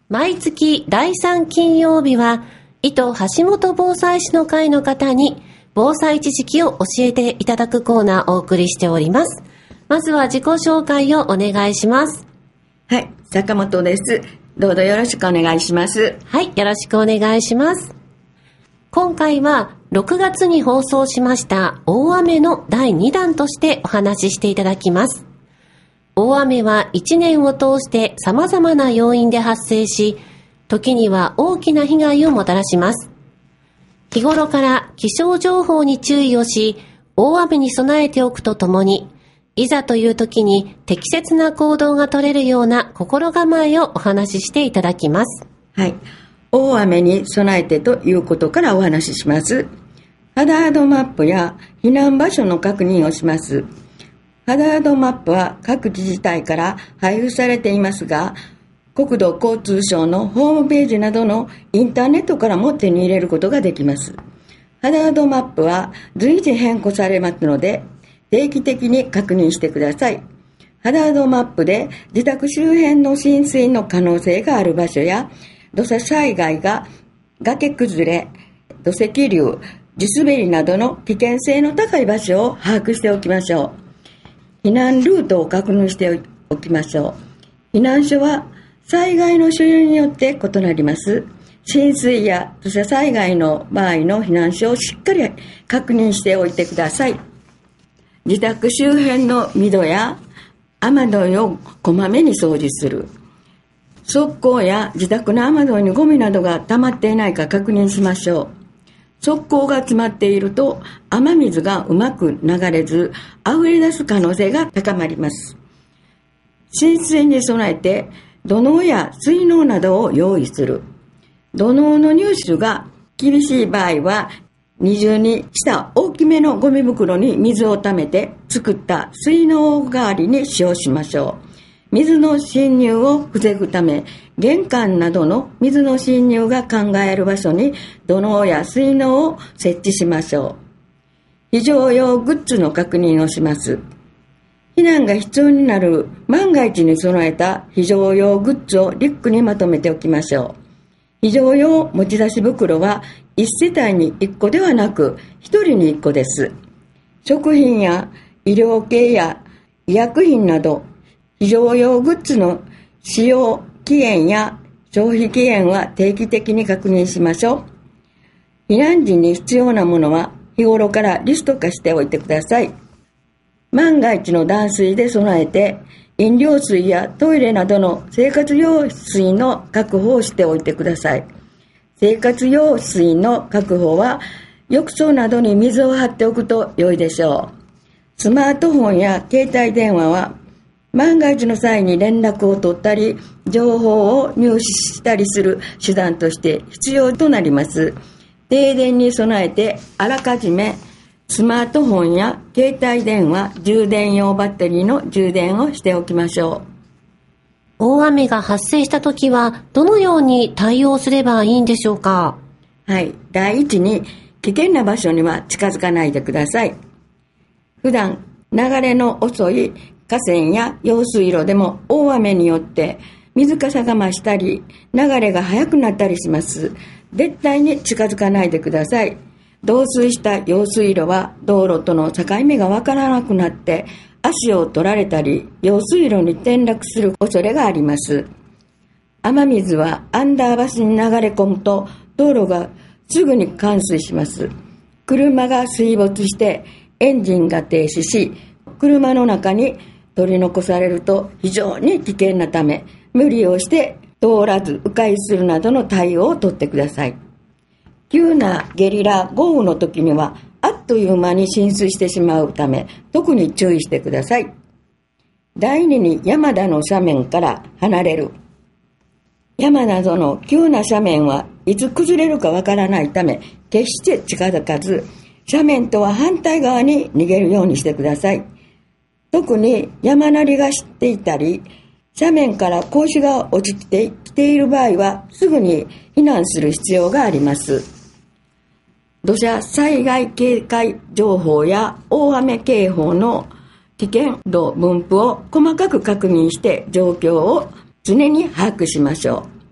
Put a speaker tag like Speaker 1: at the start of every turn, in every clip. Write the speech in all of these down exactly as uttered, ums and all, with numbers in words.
Speaker 1: 毎月だいさん金曜日は、伊藤橋本防災士の会の方に防災知識を教えていただくコーナーをお送りしております。まずは自己紹介をお願いします。
Speaker 2: はい、坂本です。どうぞよろしくお願いします。
Speaker 1: はい、よろしくお願いします。今回はろくがつに放送しました大雨のだいにだんとしてお話ししていただきます。大雨はいちねんを通して様々な要因で発生し、時には大きな被害をもたらします。日頃から気象情報に注意をし、大雨に備えておくとともに、いざという時に適切な行動が取れるような心構えをお話ししていただきます。
Speaker 2: はい。大雨に備えてということからお話しします。ハザードマップや避難場所の確認をします。ハザードマップは各自治体から配布されていますが、国土交通省のホームページなどのインターネットからも手に入れることができます。ハザードマップは随時変更されますので、定期的に確認してください。ハザードマップで自宅周辺の浸水の可能性がある場所や、土砂災害が崖崩れ、土石流、地滑りなどの危険性の高い場所を把握しておきましょう。避難ルートを確認しておきましょう。避難所は災害の種類によって異なります。浸水や土砂災害の場合の避難所をしっかり確認しておいてください。自宅周辺の溝や雨どいをこまめに掃除する。側溝や自宅の雨どいにゴミなどが溜まっていないか確認しましょう。側溝が詰まっていると雨水がうまく流れず溢れ出す可能性が高まります。浸水に備えて土のうや水のうなどを用意する。土のうの入手が厳しい場合は二重にした大きめのゴミ袋に水を溜めて作った水のう代わりに使用しましょう。水の侵入を防ぐため、玄関などの水の侵入が考える場所に土のうや水のうを設置しましょう。非常用グッズの確認をします。避難が必要になる万が一に備えた非常用グッズをリュックにまとめておきましょう。非常用持ち出し袋はいち世帯にいっこではなくひとりにいっこです。食品や医療系や医薬品など非常用グッズの使用期限や消費期限は定期的に確認しましょう。避難時に必要なものは日頃からリスト化しておいてください。万が一の断水で備えて飲料水やトイレなどの生活用水の確保をしておいてください。生活用水の確保は浴槽などに水を張っておくと良いでしょう。スマートフォンや携帯電話は万が一の際に連絡を取ったり情報を入手したりする手段として必要となります。停電に備えてあらかじめスマートフォンや携帯電話、充電用バッテリーの充電をしておきましょ
Speaker 1: う。大雨が発生したときはどのように対応すればいいんでしょうか？
Speaker 2: はい。第一に危険な場所には近づかないでください。普段流れの遅い河川や用水路でも大雨によって水かさが増したり流れが速くなったりします。絶対に近づかないでください。増水した用水路は道路との境目がわからなくなって足を取られたり用水路に転落する恐れがあります。雨水はアンダーパスに流れ込むと道路がすぐに冠水します。車が水没してエンジンが停止し車の中に取り残されると非常に危険なため無理をして通らず迂回するなどの対応をとってください。急なゲリラ豪雨の時にはあっという間に浸水してしまうため特に注意してください。第二に山などの斜面から離れる。山などの急な斜面はいつ崩れるかわからないため決して近づかず斜面とは反対側に逃げるようにしてください。特に山なりがしていたり斜面から格子が落ちてきている場合はすぐに避難する必要があります。土砂災害警戒情報や大雨警報の危険度分布を細かく確認して状況を常に把握しましょう。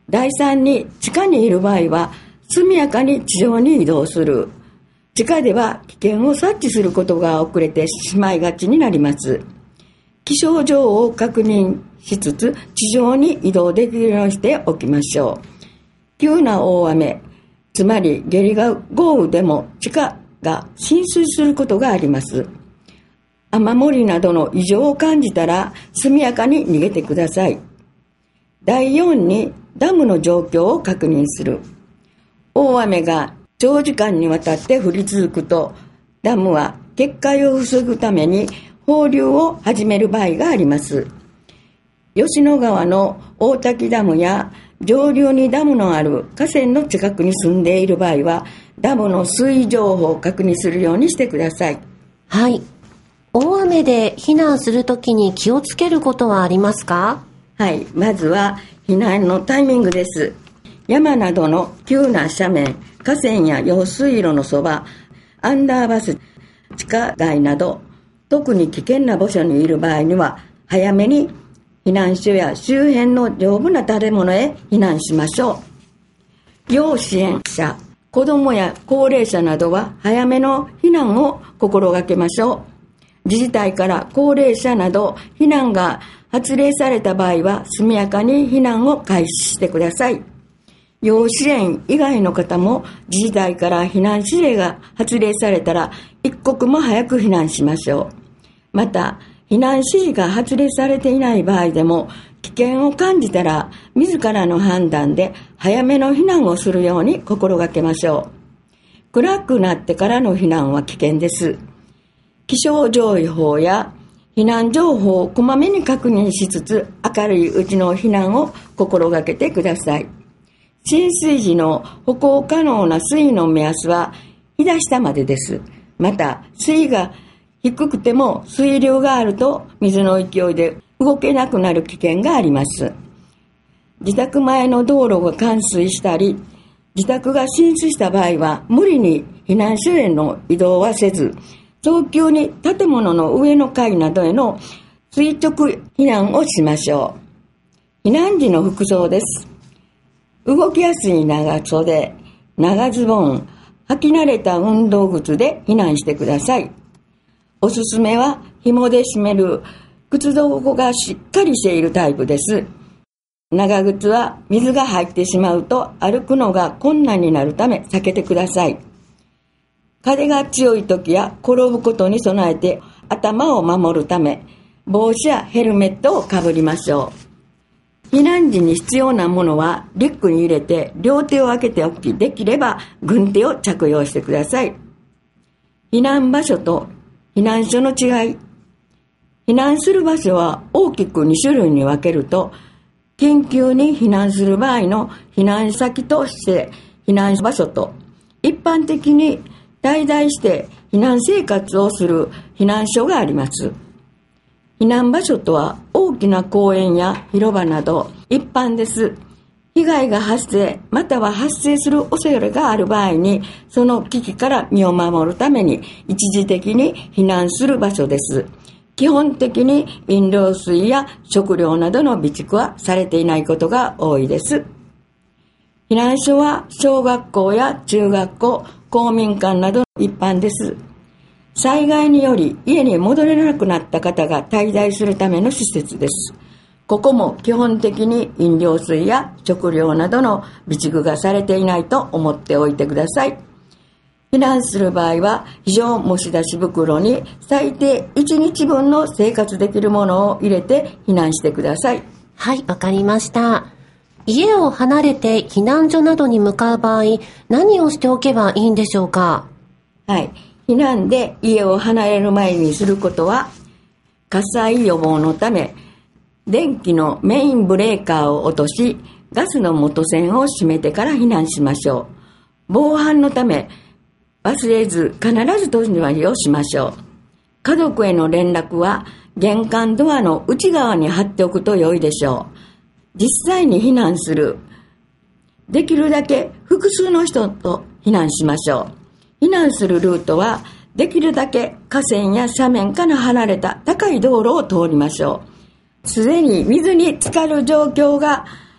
Speaker 2: 第三に地下にいる場合は速やかに地上に移動する。地下では危険を察知することが遅れてしまいがちになります。気象情報を確認しつつ地上に移動できるようにしておきましょう。急な大雨、つまりゲリラ豪雨でも地下が浸水することがあります。雨漏りなどの異常を感じたら速やかに逃げてください。だいよんにダムの状況を確認する。大雨が長時間にわたって降り続くと、ダムは決壊を防ぐために放流を始める場合があります。吉野川の大滝ダムや上流にダムのある河川の近くに住んでいる場合は、ダムの水位情報を確認するようにしてください。
Speaker 1: はい。大雨で避難するときに気をつけることはありますか？
Speaker 2: はい。まずは避難のタイミングです。山などの急な斜面、河川や用水路のそば、アンダーパス、地下街など、特に危険な場所にいる場合には、早めに避難所や周辺の丈夫な建物へ避難しましょう。要支援者、子どもや高齢者などは早めの避難を心がけましょう。自治体から高齢者など避難が発令された場合は速やかに避難を開始してください。要支援以外の方も自治体から避難指令が発令されたら一刻も早く避難しましょう。また、避難指示が発令されていない場合でも危険を感じたら自らの判断で早めの避難をするように心がけましょう。暗くなってからの避難は危険です。気象情報や避難情報をこまめに確認しつつ明るいうちの避難を心がけてください。浸水時の歩行可能な水位の目安は膝下までです。また水位が低くても水流があると水の勢いで動けなくなる危険があります。自宅前の道路が冠水したり自宅が浸水した場合は無理に避難所への移動はせず、早急に建物の上の階などへの垂直避難をしましょう。避難時の服装です。動きやすい長袖、長ズボン、履き慣れた運動靴で避難してください。おすすめは紐で締める靴底がしっかりしているタイプです。長靴は水が入ってしまうと歩くのが困難になるため避けてください。風が強い時や転ぶことに備えて頭を守るため帽子やヘルメットをかぶりましょう。避難時に必要なものはリュックに入れて両手を開けておき、できれば軍手を着用してください。避難場所と避難所の違い。避難する場所は大きくに種類に分けると、緊急に避難する場合の避難先として避難場所と、一般的に滞在して避難生活をする避難所があります。避難場所とは大きな公園や広場など一般です。被害が発生または発生する恐れがある場合にその危機から身を守るために一時的に避難する場所です。基本的に飲料水や食料などの備蓄はされていないことが多いです。避難所は小学校や中学校、公民館など一般です。災害により家に戻れなくなった方が滞在するための施設です。ここも基本的に飲料水や食料などの備蓄がされていないと思っておいてください。避難する場合は非常持ち出し袋に最低いちにちぶんの生活できるものを入れて避難してください。
Speaker 1: はい、わかりました。家を離れて避難所などに向かう場合、何をしておけばいいんでしょうか？
Speaker 2: はい。避難で家を離れる前にすることは、火災予防のため、電気のメインブレーカーを落とし、ガスの元栓を閉めてから避難しましょう。防犯のため、忘れず必ず戸締まりをしましょう。家族への連絡は、玄関ドアの内側に貼っておくと良いでしょう。実際に避難する。できるだけ複数の人と避難しましょう。避難するルートはできるだけ河川や斜面から離れた高い道路を通りましょう。すでに水に浸かる状況が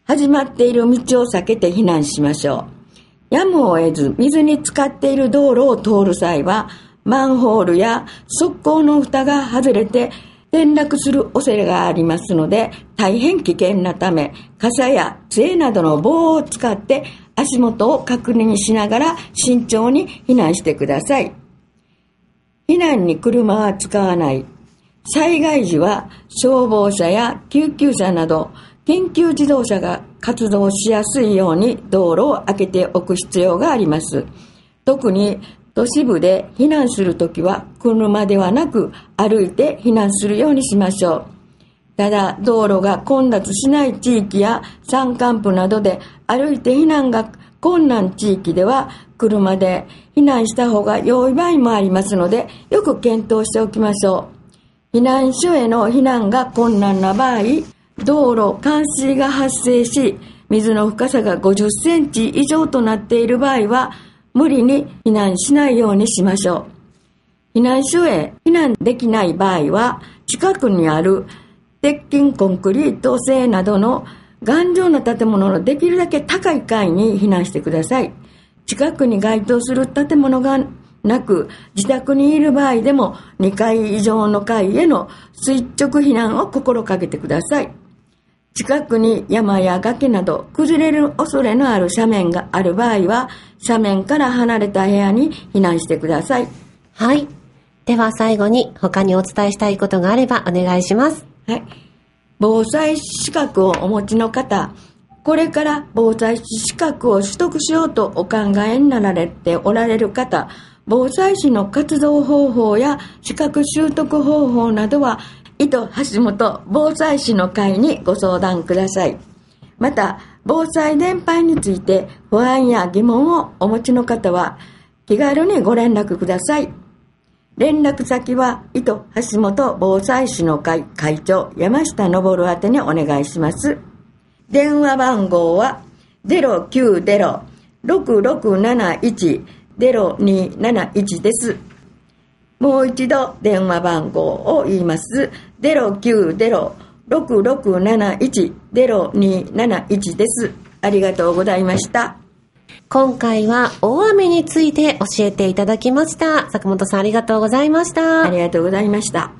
Speaker 2: 始まっている道を避けて避難しましょう。やむを得ず水に浸かっている道路を通る際は、マンホールや側溝の蓋が外れて転落する恐れがありますので、大変危険なため、傘や杖などの棒を使って足元を確認しながら慎重に避難してください。避難に車は使わない。災害時は消防車や救急車など緊急自動車が活動しやすいように道路を開けておく必要があります。特に都市部で避難するときは車ではなく歩いて避難するようにしましょう。ただ道路が混雑しない地域や山間部などで歩いて避難が困難地域では車で避難した方が良い場合もありますので、よく検討しておきましょう。避難所への避難が困難な場合、道路冠水が発生し水の深さがごじゅっセンチ以上となっている場合は無理に避難しないようにしましょう。避難所へ避難できない場合は、近くにある鉄筋コンクリート製などの頑丈な建物のできるだけ高い階に避難してください。近くに該当する建物がなく、自宅にいる場合でもにかい以上の階への垂直避難を心掛けてください。近くに山や崖など崩れる恐れのある斜面がある場合は、斜面から離れた部屋に避難してください。
Speaker 1: はい。では最後に他にお伝えしたいことがあればお願いします。
Speaker 2: はい。防災資格をお持ちの方、これから防災資格を取得しようとお考えになられておられる方、防災士の活動方法や資格習得方法などは、伊藤橋本防災士の会にご相談ください。また、防災伝配について不安や疑問をお持ちの方は、気軽にご連絡ください。連絡先は、伊藤橋本防災士の会会長山下昇宛てにお願いします。電話番号は ゼロきゅうゼロ ろくろくなないち ゼロになないち です。もう一度電話番号を言います。ゼロきゅうゼロ ろくろくなないち ゼロになないち です。ありがとうございました。
Speaker 1: 今回は大雨について教えていただきました。坂本さん、ありがとうございました。
Speaker 2: ありがとうございました。